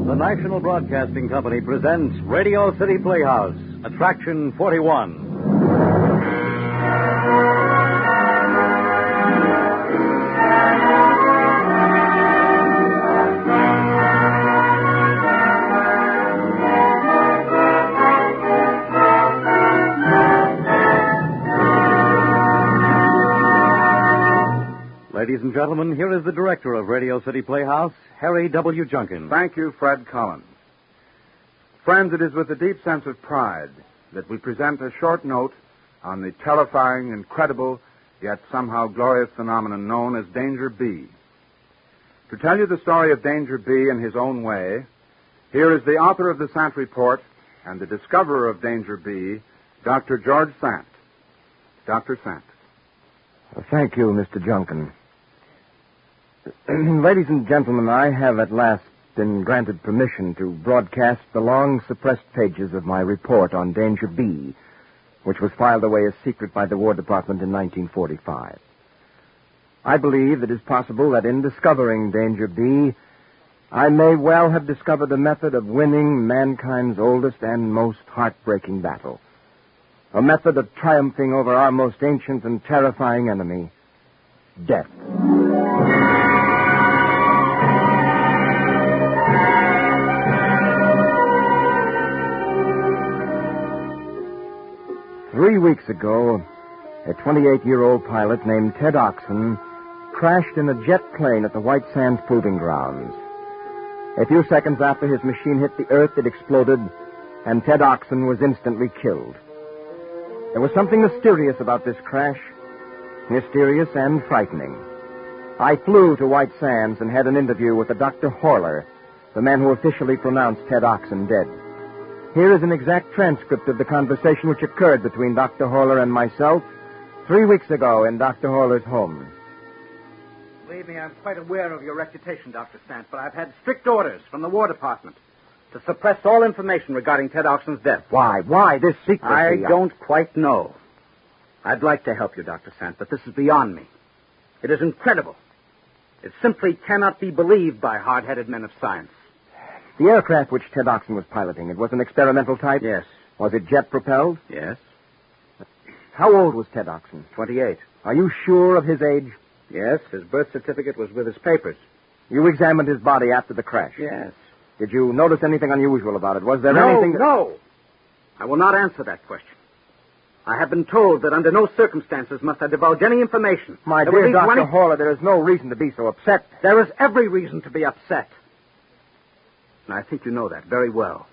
The National Broadcasting Company presents Radio City Playhouse, Attraction 41. Ladies and gentlemen, here is the director of Radio City Playhouse, Harry W. Junkin. Thank you, Fred Collins. Friends, it is with a deep sense of pride that we present a short note on the terrifying, incredible, yet somehow glorious phenomenon known as Danger B. To tell you the story of Danger B in his own way, here is the author of the Sant Report and the discoverer of Danger B, Dr. George Sant. Dr. Sant. Thank you, Mr. Junkin. Ladies and gentlemen, I have at last been granted permission to broadcast the long suppressed pages of my report on Danger B, which was filed away as secret by the War Department in 1945. I believe it is possible that in discovering Danger B, I may well have discovered a method of winning mankind's oldest and most heartbreaking battle. A method of triumphing over our most ancient and terrifying enemy, death. Three weeks ago, a 28-year-old pilot named Ted Oxon crashed in a jet plane at the White Sands Proving Grounds. A few seconds after his machine hit the earth, it exploded, and Ted Oxon was instantly killed. There was something mysterious about this crash, mysterious and frightening. I flew to White Sands and had an interview with Dr. Horler, the man who officially pronounced Ted Oxon dead. Here is an exact transcript of the conversation which occurred between Dr. Horler and myself 3 weeks ago in Dr. Horler's home. Believe me, I'm quite aware of your reputation, Dr. Sant, but I've had strict orders from the War Department to suppress all information regarding Ted Oxon's death. Why this secrecy? I don't quite know. I'd like to help you, Dr. Sant, but this is beyond me. It is incredible. It simply cannot be believed by hard-headed men of science. The aircraft which Ted Oxon was piloting, it was an experimental type? Yes. Was it jet-propelled? Yes. How old was Ted Oxon? 28. Are you sure of his age? Yes, his birth certificate was with his papers. You examined his body after the crash? Yes. Did you notice anything unusual about it? Was there No, anything... No. I will not answer that question. I have been told that under no circumstances must I divulge any information. My dear Dr. Horler, there is no reason to be so upset. There is every reason to be upset. And I think you know that very well.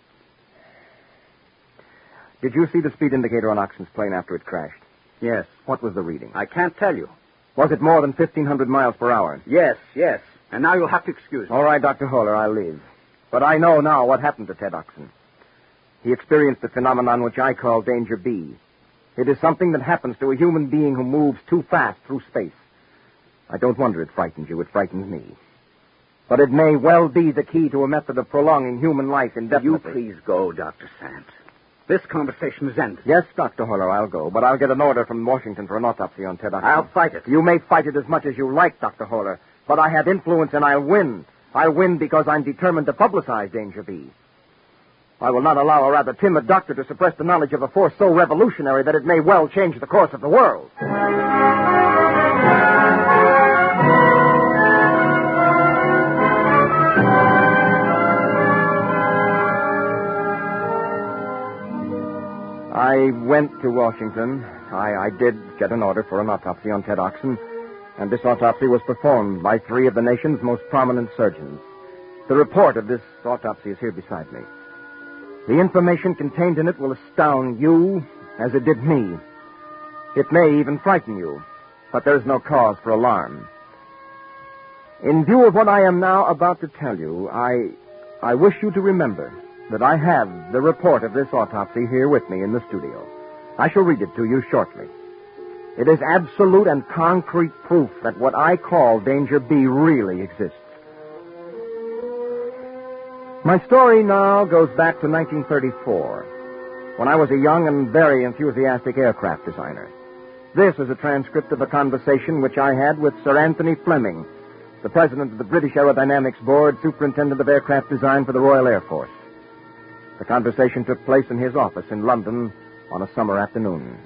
Did you see the speed indicator on Oxon's plane after it crashed? Yes. What was the reading? I can't tell you. Was it more than 1,500 miles per hour? Yes. And now you'll have to excuse me. All right, Dr. Horler, I'll leave. But I know now what happened to Ted Oxon. He experienced the phenomenon which I call Danger B. It is something that happens to a human being who moves too fast through space. I don't wonder it frightens you. It frightens me. But it may well be the key to a method of prolonging human life indefinitely. You please go, Dr. Sant. This conversation is ended. Yes, Dr. Horler, I'll go. But I'll get an order from Washington for an autopsy on Ted Oxon. I'll fight it. You may fight it as much as you like, Dr. Horler. But I have influence and I'll win. I'll win because I'm determined to publicize Danger B. I will not allow a rather timid doctor to suppress the knowledge of a force so revolutionary that it may well change the course of the world. I went to Washington. I did get an order for an autopsy on Ted Oxon, and this autopsy was performed by 3 of the nation's most prominent surgeons. The report of this autopsy is here beside me. The information contained in it will astound you as it did me. It may even frighten you, but there is no cause for alarm. In view of what I am now about to tell you, I wish you to remember that I have the report of this autopsy here with me in the studio. I shall read it to you shortly. It is absolute and concrete proof that what I call Danger B really exists. My story now goes back to 1934, when I was a young and very enthusiastic aircraft designer. This is a transcript of a conversation which I had with Sir Anthony Fleming, the president of the British Aerodynamics Board, superintendent of aircraft design for the Royal Air Force. The conversation took place in his office in London on a summer afternoon.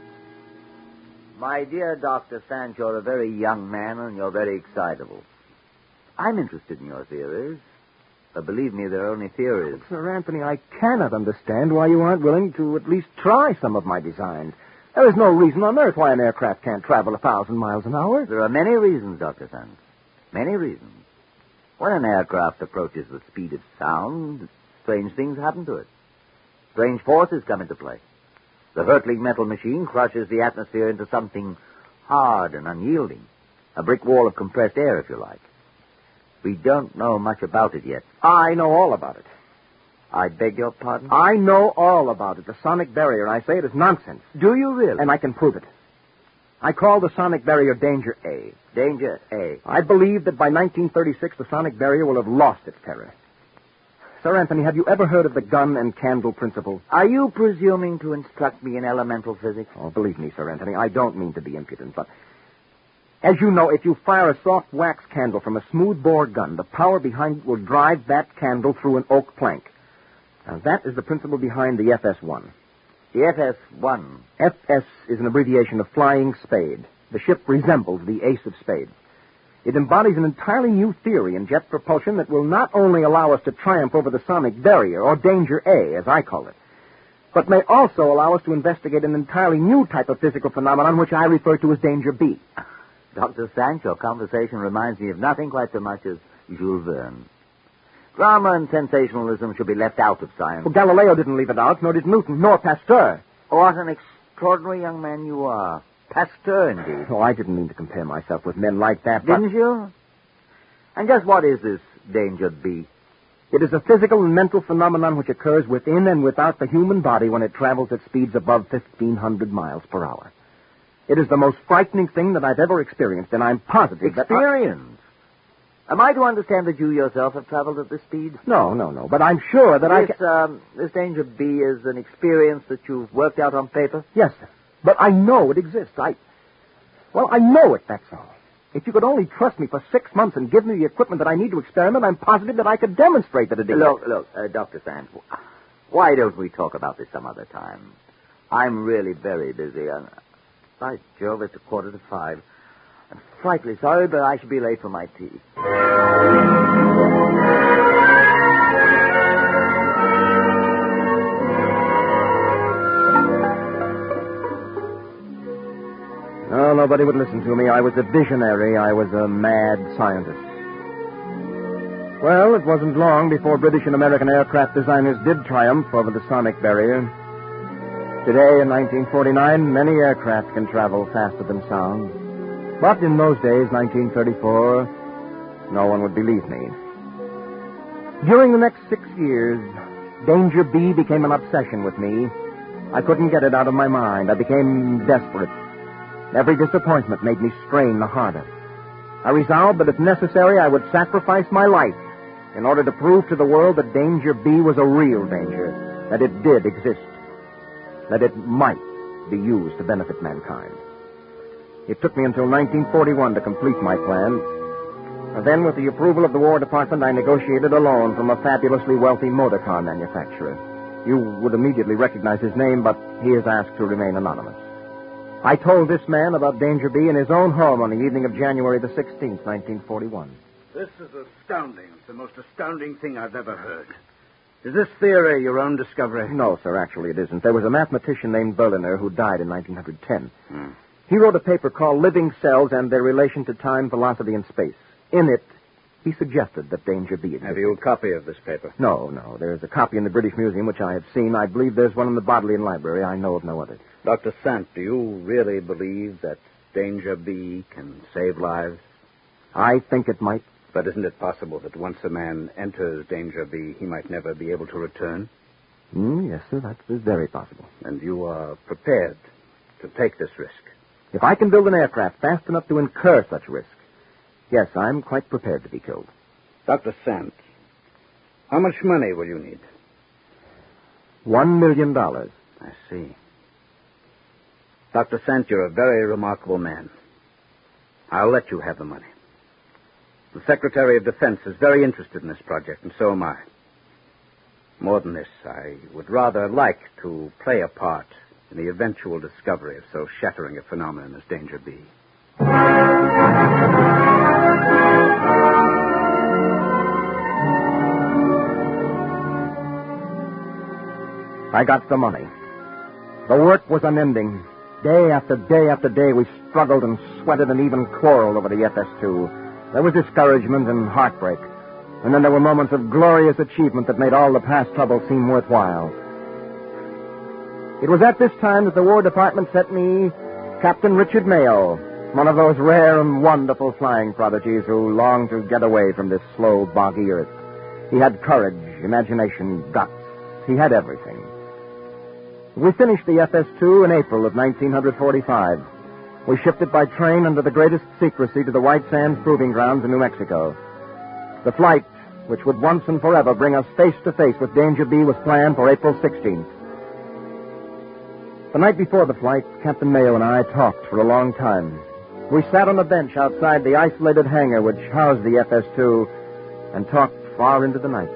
My dear Dr. Sant, you're a very young man and you're very excitable. I'm interested in your theories. But believe me, they're only theories. Sir Anthony, I cannot understand why you aren't willing to at least try some of my designs. There is no reason on earth why an aircraft can't travel 1,000 miles an hour. There are many reasons, Dr. Sant. Many reasons. When an aircraft approaches the speed of sound, strange things happen to it. Strange forces come into play. The hurtling metal machine crushes the atmosphere into something hard and unyielding. A brick wall of compressed air, if you like. We don't know much about it yet. I know all about it. I beg your pardon? I know all about it. The sonic barrier, I say it is nonsense. Do you really? And I can prove it. I call the sonic barrier Danger A. Danger A. I believe that by 1936 the sonic barrier will have lost its terror. Sir Anthony, have you ever heard of the gun and candle principle? Are you presuming to instruct me in elemental physics? Oh, believe me, Sir Anthony, I don't mean to be impudent, but as you know, if you fire a soft wax candle from a smooth-bore gun, the power behind it will drive that candle through an oak plank. Now, that is the principle behind the FS-1. The FS-1? FS is an abbreviation of Flying Spade. The ship resembles the Ace of Spades. It embodies an entirely new theory in jet propulsion that will not only allow us to triumph over the sonic barrier, or Danger A, as I call it, but may also allow us to investigate an entirely new type of physical phenomenon which I refer to as Danger B. Dr. Sant, your conversation reminds me of nothing quite so much as Jules Verne. Drama and sensationalism should be left out of science. Well, Galileo didn't leave it out, nor did Newton, nor Pasteur. What an extraordinary young man you are. Pasteur, indeed. Oh, I didn't mean to compare myself with men like that, Didn't you? And just what is this Danger B? It is a physical and mental phenomenon which occurs within and without the human body when it travels at speeds above 1,500 miles per hour. It is the most frightening thing that I've ever experienced, and I'm positive that... Experience? Am I to understand that you yourself have traveled at this speed? No. But I'm sure that This Danger B is an experience that you've worked out on paper? Yes, sir. But I know it exists. I know it, that's all. If you could only trust me for 6 months and give me the equipment that I need to experiment, I'm positive that I could demonstrate that it exists. Look, Dr. Sant, why don't we talk about this some other time? I'm really very busy, and by Jove, it's 5:15. I'm frightfully sorry, but I should be late for my tea. No, nobody would listen to me. I was a visionary. I was a mad scientist. Well, it wasn't long before British and American aircraft designers did triumph over the sonic barrier. Today, in 1949, many aircraft can travel faster than sound. But in those days, 1934, no one would believe me. During the next 6 years, Danger B became an obsession with me. I couldn't get it out of my mind. I became desperate. Every disappointment made me strain the harder. I resolved that if necessary, I would sacrifice my life in order to prove to the world that Danger B was a real danger, that it did exist, that it might be used to benefit mankind. It took me until 1941 to complete my plan. And then, with the approval of the War Department, I negotiated a loan from a fabulously wealthy motor car manufacturer. You would immediately recognize his name, but he is asked to remain anonymous. I told this man about Danger B in his own home on the evening of January the 16th, 1941. This is astounding. It's the most astounding thing I've ever heard. Is this theory your own discovery? No, sir, actually it isn't. There was a mathematician named Berliner who died in 1910. He wrote a paper called Living Cells and Their Relation to Time, Velocity, and Space. In it, he suggested that Danger B existed. Have you a copy of this paper? No. There's a copy in the British Museum, which I have seen. I believe there's one in the Bodleian Library. I know of no other. Dr. Sant, do you really believe that Danger B can save lives? I think it might. But isn't it possible that once a man enters Danger B, he might never be able to return? Yes, sir, that is very possible. And you are prepared to take this risk? If I can build an aircraft fast enough to incur such risk, yes, I'm quite prepared to be killed. Dr. Sant, how much money will you need? $1 million. I see. Dr. Sant, you're a very remarkable man. I'll let you have the money. The Secretary of Defense is very interested in this project, and so am I. More than this, I would rather like to play a part in the eventual discovery of so shattering a phenomenon as Danger B. I got the money. The work was unending. Day after day after day, we struggled and sweated and even quarreled over the FS2. There was discouragement and heartbreak. And then there were moments of glorious achievement that made all the past trouble seem worthwhile. It was at this time that the War Department sent me Captain Richard Mayo, one of those rare and wonderful flying prodigies who longed to get away from this slow, boggy earth. He had courage, imagination, guts. He had everything. We finished the FS2 in April of 1945. We shipped it by train under the greatest secrecy to the White Sands Proving Grounds in New Mexico. The flight, which would once and forever bring us face to face with Danger B, was planned for April 16th. The night before the flight, Captain Mayo and I talked for a long time. We sat on a bench outside the isolated hangar which housed the FS2 and talked far into the night.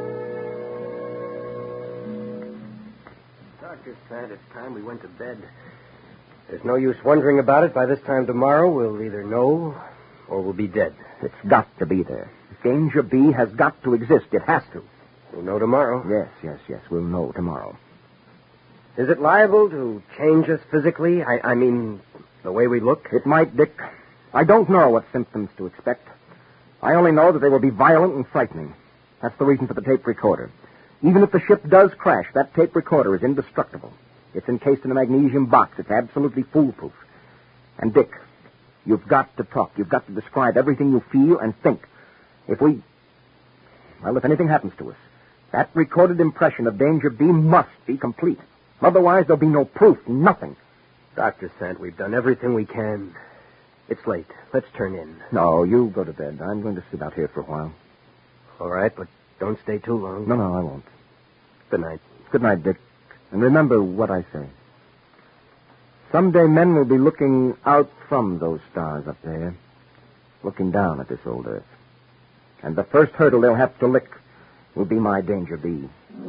Dr. Sant, it's time we went to bed. There's no use wondering about it. By this time tomorrow, we'll either know or we'll be dead. It's got to be there. Danger B has got to exist. It has to. We'll know tomorrow. Yes. We'll know tomorrow. Is it liable to change us physically? I mean, the way we look? It might, Dick. I don't know what symptoms to expect. I only know that they will be violent and frightening. That's the reason for the tape recorder. Even if the ship does crash, that tape recorder is indestructible. It's encased in a magnesium box. It's absolutely foolproof. And, Dick, you've got to talk. You've got to describe everything you feel and think. If anything happens to us, that recorded impression of Danger B must be complete. Otherwise, there'll be no proof, nothing. Dr. Sant, we've done everything we can. It's late. Let's turn in. No, you go to bed. I'm going to sit out here for a while. All right, but don't stay too long. No, I won't. Good night. Good night, Dick. And remember what I say. Someday men will be looking out from those stars up there, looking down at this old earth. And the first hurdle they'll have to lick will be my Danger B.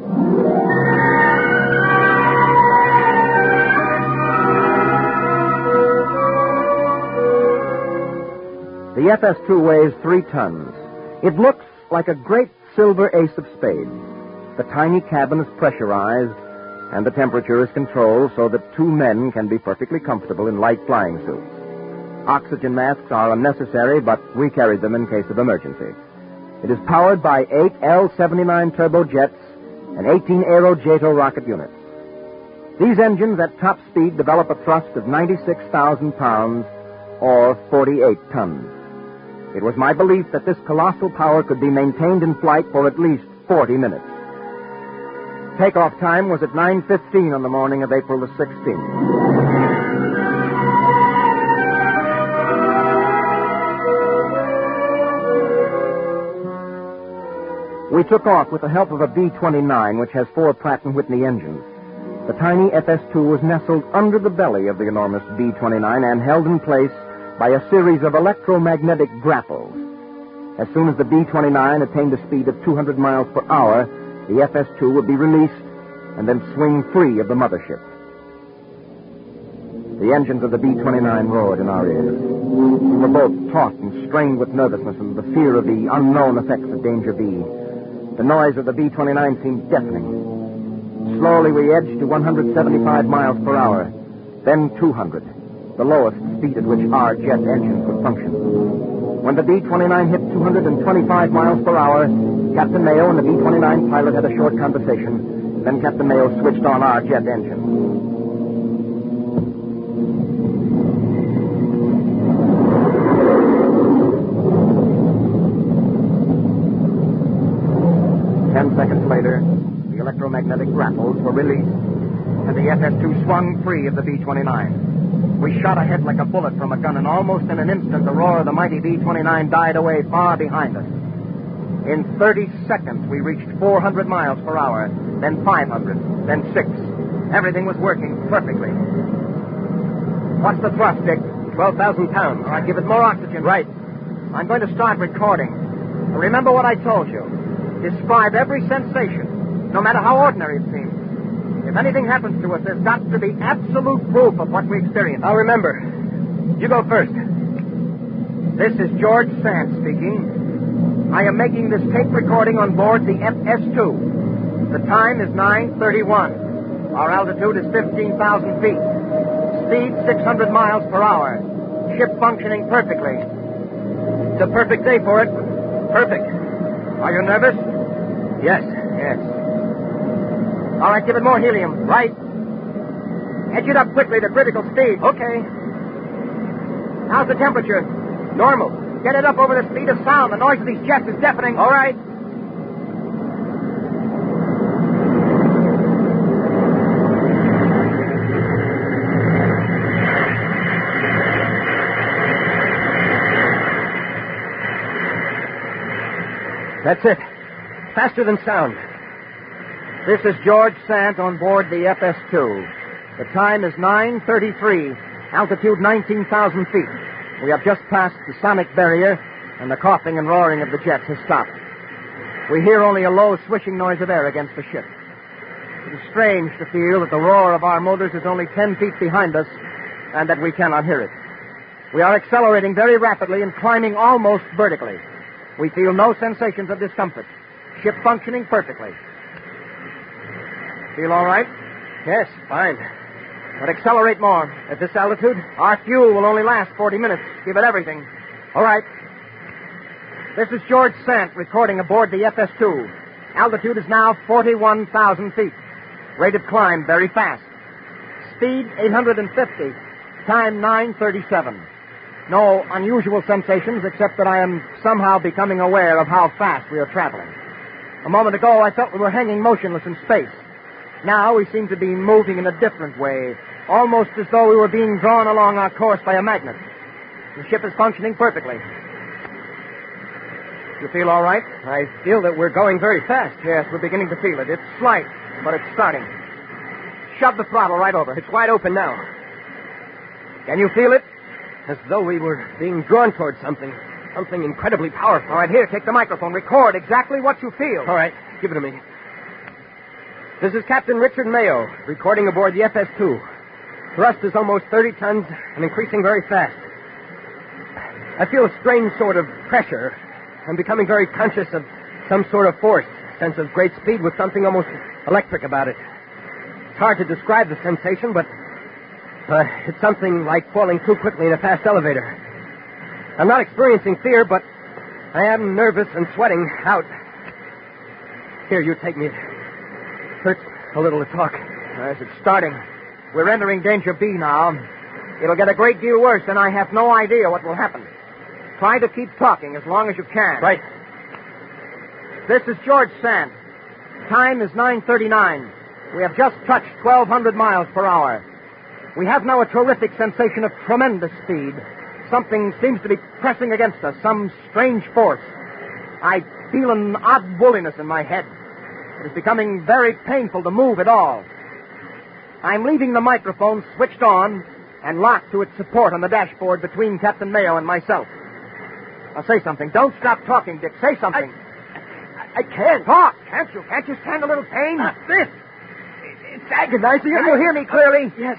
The FS2 weighs 3 tons. It looks like a great silver ace of spades. The tiny cabin is pressurized, and the temperature is controlled so that 2 men can be perfectly comfortable in light flying suits. Oxygen masks are unnecessary, but we carry them in case of emergency. It is powered by 8 L-79 turbojets and 18 Aerojato rocket units. These engines at top speed develop a thrust of 96,000 pounds, or 48 tons. It was my belief that this colossal power could be maintained in flight for at least 40 minutes. Takeoff time was at 9:15 on the morning of April the 16th. We took off with the help of a B-29, which has 4 Pratt & Whitney engines. The tiny FS2 was nestled under the belly of the enormous B-29 and held in place by a series of electromagnetic grapples. As soon as the B-29 attained a speed of 200 miles per hour, the FS2 would be released and then swing free of the mothership. The engines of the B-29 roared in our ears. We were both taut and strained with nervousness and the fear of the unknown effects of Danger B. The noise of the B-29 seemed deafening. Slowly we edged to 175 miles per hour, then 200, the lowest speed at which our jet engine could function. When the B-29 hit 225 miles per hour, Captain Mayo and the B-29 pilot had a short conversation. Then Captain Mayo switched on our jet engine. Seconds later, the electromagnetic grapples were released, and the FS2 swung free of the B-29. We shot ahead like a bullet from a gun, and almost in an instant, the roar of the mighty B-29 died away far behind us. In 30 seconds, we reached 400 miles per hour, then 500, then 6. Everything was working perfectly. What's the thrust, Dick? 12,000 pounds. All right, give it more oxygen. Right. I'm going to start recording. Remember what I told you. Describe every sensation, no matter how ordinary it seems. If anything happens to us, there's got to be absolute proof of what we experienced. I'll remember. You go first. This is George Sand speaking. I am making this tape recording on board the FS2. The time is 9:31. Our altitude is 15,000 feet. Speed 600 miles per hour. Ship functioning perfectly. It's a perfect day for it. Perfect. Are you nervous? Yes. Yes. All right, give it more helium. Right. Edge it up quickly to critical speed. Okay. How's the temperature? Normal. Get it up over the speed of sound. The noise of these jets is deafening. All right. That's it. Faster than sound. This is George Sant on board the FS2. The time is 9:33, altitude 19,000 feet. We have just passed the sonic barrier, and the coughing and roaring of the jets has stopped. We hear only a low swishing noise of air against the ship. It is strange to feel that the roar of our motors is only 10 feet behind us, and that we cannot hear it. We are accelerating very rapidly and climbing almost vertically. We feel no sensations of discomfort. Ship functioning perfectly. Feel all right? Yes, fine. But accelerate more. At this altitude, our fuel will only last 40 minutes. Give it everything. All right. This is George Sant recording aboard the FS2. Altitude is now 41,000 feet. Rate of climb very fast. Speed 850. Time 9:37. No unusual sensations except that I am somehow becoming aware of how fast we are traveling. A moment ago, I felt we were hanging motionless in space. Now we seem to be moving in a different way, almost as though we were being drawn along our course by a magnet. The ship is functioning perfectly. You feel all right? I feel that we're going very fast. Yes, we're beginning to feel it. It's slight, but it's starting. Shove the throttle right over. It's wide open now. Can you feel it? As though we were being drawn towards something. Something incredibly powerful. All right, here, take the microphone. Record exactly what you feel. All right, give it to me. This is Captain Richard Mayo, recording aboard the FS2. Thrust is almost 30 tons and increasing very fast. I feel a strange sort of pressure. I'm becoming very conscious of some sort of force, sense of great speed with something almost electric about it. It's hard to describe the sensation, but it's something like falling too quickly in a fast elevator. I'm not experiencing fear, but I am nervous and sweating out. Here, you take me. It hurts a little to talk. Yes, it's starting. We're entering Danger B now. It'll get a great deal worse, and I have no idea what will happen. Try to keep talking as long as you can. Right. This is George Sant. Time is 9:39. We have just touched 1,200 miles per hour. We have now a terrific sensation of tremendous speed. Something seems to be pressing against us, some strange force. I feel an odd woolliness in my head. It is becoming very painful to move at all. I'm leaving the microphone switched on and locked to its support on the dashboard between Captain Mayo and myself. Now say something. Don't stop talking, Dick. Say something. I can't. Talk, can't you? Can't you stand a little pain? This. It's agonizing. Can you hear me clearly? Yes.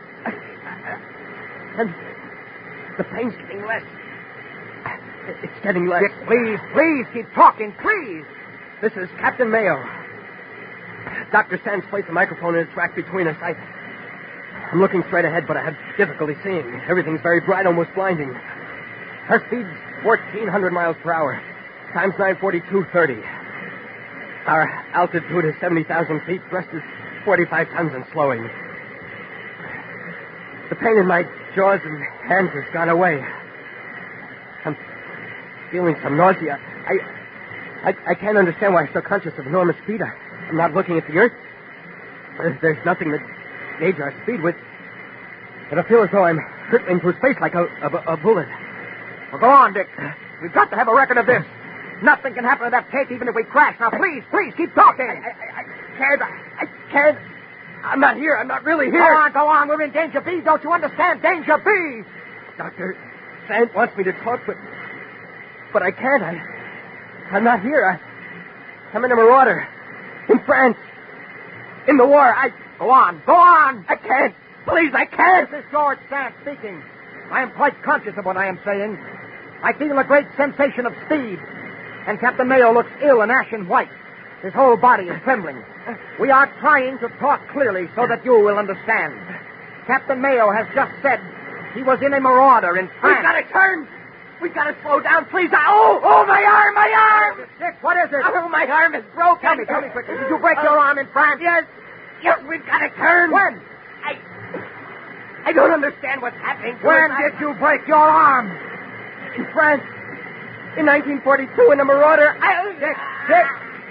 And the pain's getting less. It's getting less. Dick, please keep talking, please. This is Captain Mayo. Dr. Sands placed the microphone in its rack between us. I'm looking straight ahead, but I have difficulty seeing. Everything's very bright, almost blinding. Our speed's 1,400 miles per hour. Time's 9:42:30. Our altitude is 70,000 feet. Thrust is 45 tons and slowing. The pain in my jaws and hands has gone away. I'm feeling some nausea. I can't understand why I'm so conscious of enormous speed. I'm not looking at the earth. There's nothing to gauge our speed with. But I feel as though I'm hurtling through space like a bullet. Well, go on, Dick. We've got to have a record of this. Nothing can happen to that tape even if we crash. Now, please keep talking. I can't. I'm not here. I'm not really here. Go on. We're in Danger B. Don't you understand? Danger B. Dr. Sant wants me to talk, but But I can't. I'm not here. I'm in a marauder. In France. In the war. Go on. Go on. I can't. Please, I can't. This is George Sand speaking. I am quite conscious of what I am saying. I feel a great sensation of speed. And Captain Mayo looks ill and ashen white. His whole body is trembling. We are trying to talk clearly so that you will understand. Captain Mayo has just said he was in a marauder in France. We've got to turn. We've got to slow down, please. Oh, my arm, my arm! Dick, what is it? Oh, my arm is broken. Tell me quickly. Did you break your arm in France? Yes, we've got to turn. When? I don't understand what's happening. When did you break your arm? In France. In 1942, in a marauder. Dick!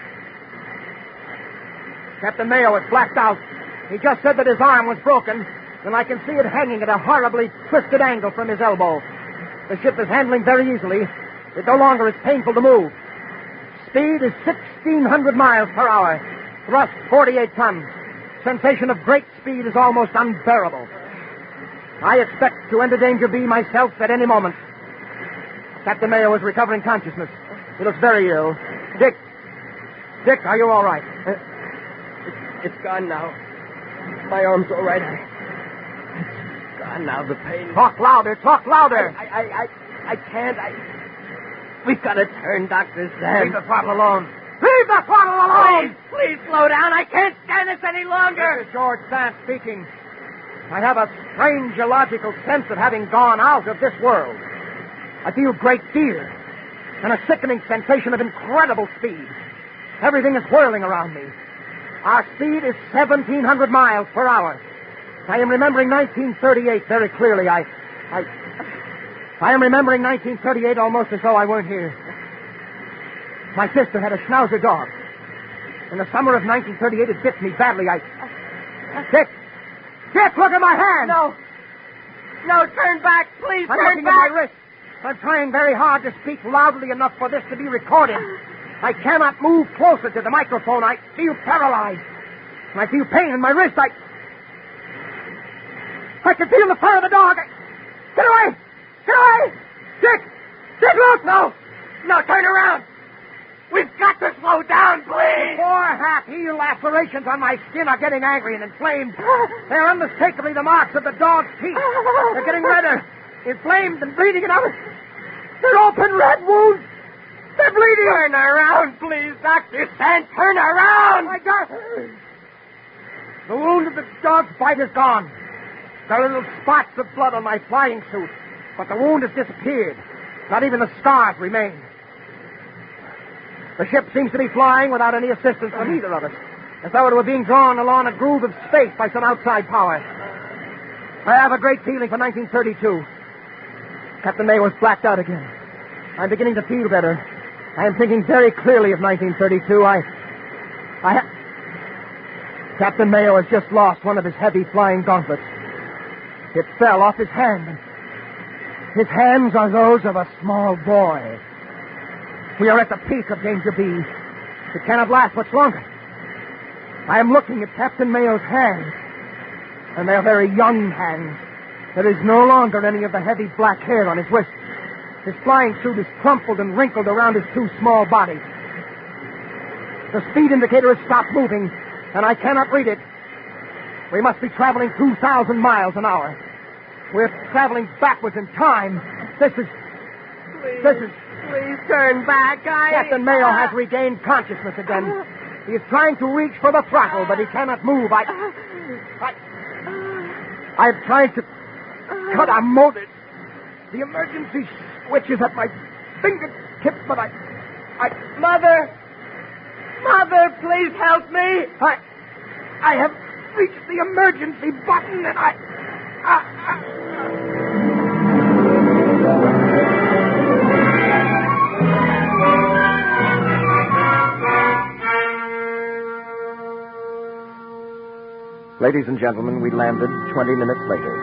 Captain Mayo is blacked out. He just said that his arm was broken, and I can see it hanging at a horribly twisted angle from his elbow. The ship is handling very easily. It no longer is painful to move. Speed is 1,600 miles per hour. Thrust 48 tons. Sensation of great speed is almost unbearable. I expect to enter Danger B myself at any moment. Captain Mayo is recovering consciousness. He looks very ill. Dick, are you all right? It's gone now. My arm's all right. It's gone now, the pain. Talk louder. I can't. We've got to turn, Dr. Sam. Leave the throttle alone. Leave the throttle alone! Please slow down. I can't stand this any longer. This is George Sand speaking. I have a strange illogical sense of having gone out of this world. I feel great fear and a sickening sensation of incredible speed. Everything is whirling around me. Our speed is 1,700 miles per hour. I am remembering 1938 very clearly. I am remembering 1938 almost as though I weren't here. My sister had a Schnauzer dog. In the summer of 1938, it bit me badly. Dick, look at my hand! No, turn back, please, I'm turn looking back! at my wrist. I'm trying very hard to speak loudly enough for this to be recorded. I cannot move closer to the microphone. I feel paralyzed. And I feel pain in my wrist. I can feel the fur of the dog. Get away! Dick, look! No, turn around! We've got to slow down, please! Four half-healed lacerations on my skin are getting angry and inflamed. They're unmistakably the marks of the dog's teeth. They're getting redder, inflamed and bleeding, and they're open red wounds. They're bleeding. Turn around, please, Dr. Sand. Turn around! My God! The wound of the dog's bite is gone. There are little spots of blood on my flying suit, but the wound has disappeared. Not even the scars remain. The ship seems to be flying without any assistance from either of us, as though it were being drawn along a groove of space by some outside power. I have a great feeling for 1932. Captain Mayo is blacked out again. I'm beginning to feel better. I am thinking very clearly of 1932. Captain Mayo has just lost one of his heavy flying gauntlets. It fell off his hand. His hands are those of a small boy. We are at the peak of Danger B. It cannot last much longer. I am looking at Captain Mayo's hands, and they are very young hands. There is no longer any of the heavy black hair on his wrist. His flying suit is crumpled and wrinkled around his two small bodies. The speed indicator has stopped moving, and I cannot read it. We must be traveling 2,000 miles an hour. We're traveling backwards in time. This is... Please turn back. Captain Mayo has regained consciousness again. He is trying to reach for the throttle, but he cannot move. I've tried to cut a motor. The emergency switch is at my fingertips, but Mother, please help me. I have reached the emergency button, and Ladies and gentlemen, we landed 20 minutes later.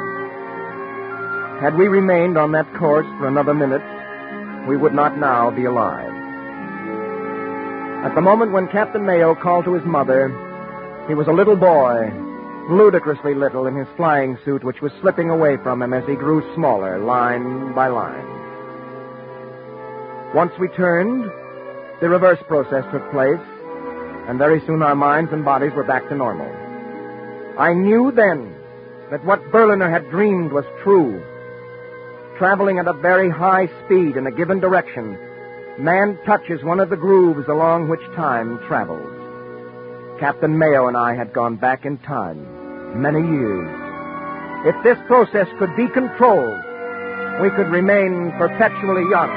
Had we remained on that course for another minute, we would not now be alive. At the moment when Captain Mayo called to his mother, he was a little boy, ludicrously little in his flying suit, which was slipping away from him as he grew smaller, line by line. Once we turned, the reverse process took place, and very soon our minds and bodies were back to normal. I knew then that what Berliner had dreamed was true. Traveling at a very high speed in a given direction, man touches one of the grooves along which time travels. Captain Mayo and I had gone back in time, many years. If this process could be controlled, we could remain perpetually young.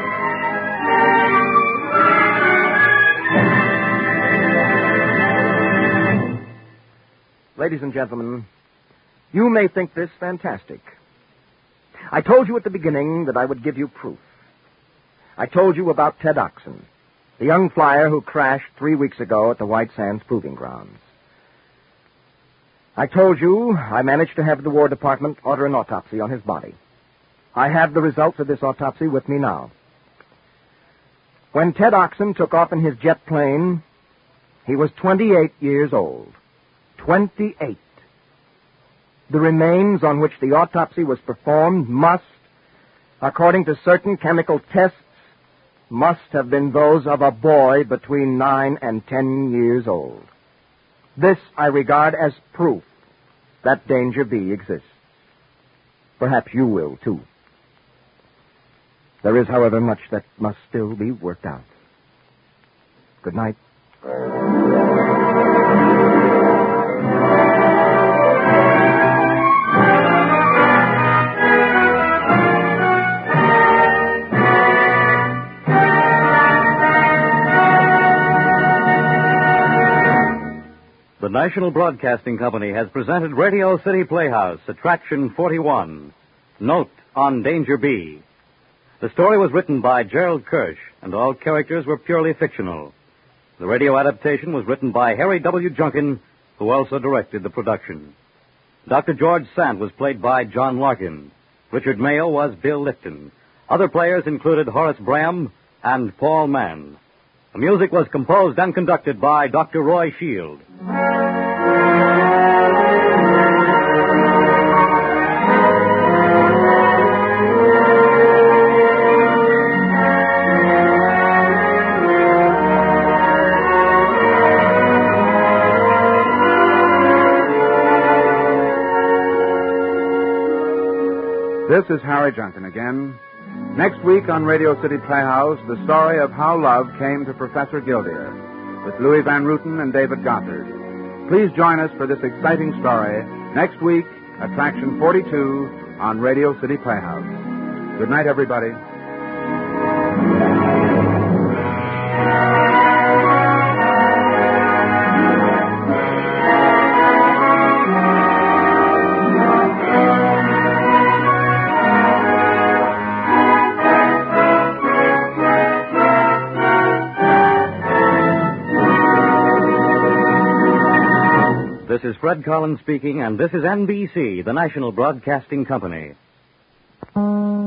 Ladies and gentlemen, you may think this fantastic. I told you at the beginning that I would give you proof. I told you about Ted Oxon, the young flyer who crashed 3 weeks ago at the White Sands Proving Grounds. I told you I managed to have the War Department order an autopsy on his body. I have the results of this autopsy with me now. When Ted Oxon took off in his jet plane, he was 28 years old. 28. The remains on which the autopsy was performed must, according to certain chemical tests, must have been those of a boy between 9 and 10 years old. This I regard as proof that Danger B exists. Perhaps you will, too. There is, however, much that must still be worked out. Good night. The National Broadcasting Company has presented Radio City Playhouse, Attraction 41, Note on Danger B. The story was written by Gerald Kirsch, and all characters were purely fictional. The radio adaptation was written by Harry W. Junkin, who also directed the production. Dr. George Sant was played by John Larkin. Richard Mayo was Bill Lipton. Other players included Horace Bram and Paul Mann. The music was composed and conducted by Dr. Roy Shield. This is Harry Junkin again. Next week on Radio City Playhouse, the story of how love came to Professor Gildear, with Louis Van Rooten and David Gothard. Please join us for this exciting story next week, Attraction 42, on Radio City Playhouse. Good night, everybody. This is Fred Collins speaking, and this is NBC, the National Broadcasting Company.